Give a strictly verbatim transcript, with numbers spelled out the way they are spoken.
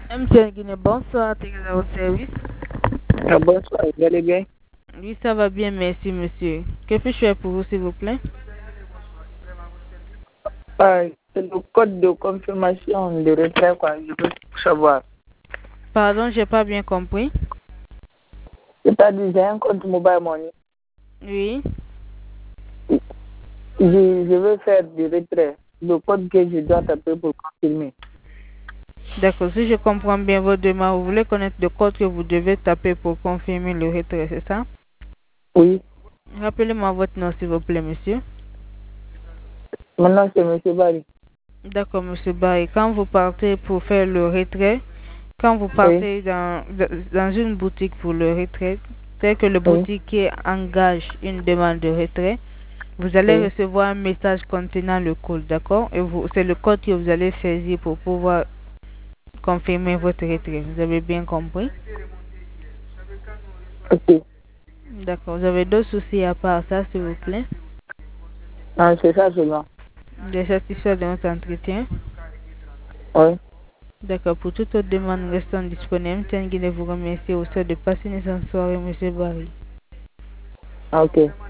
M T N Guinée, bonsoir, t'es à votre service. Ah, bonsoir, vous allez bien? Oui, ça va bien, merci, monsieur. Que puis-je faire pour vous, s'il vous plaît? Ah, c'est le code de confirmation de retrait, quoi, je veux savoir. Pardon, j'ai pas bien compris. C'est-à-dire, j'ai un compte mobile money. Oui. Je, je veux faire du retrait. Le code que je dois taper pour confirmer. D'accord, si je comprends bien votre demande, vous voulez connaître le code que vous devez taper pour confirmer le retrait, c'est ça? Oui. Rappelez-moi votre nom, s'il vous plaît, monsieur. Maintenant, c'est M. Barry. D'accord, monsieur Barry. Quand vous partez pour faire le retrait, quand vous Oui. partez dans, dans une boutique pour le retrait, tel que le Oui. boutiquier engage une demande de retrait, vous allez Oui. recevoir un message contenant le code, d'accord? Et vous, c'est le code que vous allez saisir pour pouvoir confirmer votre retrait. Vous avez bien compris? Ok. D'accord. Vous avez d'autres soucis à part ça, s'il vous plaît? Ah, c'est ça seulement. Vous êtes satisfait de notre entretien? Oui. D'accord. Pour toute autre demande restant disponible, tiens, vous remercier au sein de passer une excellente soirée, monsieur Barry. Ah, ok.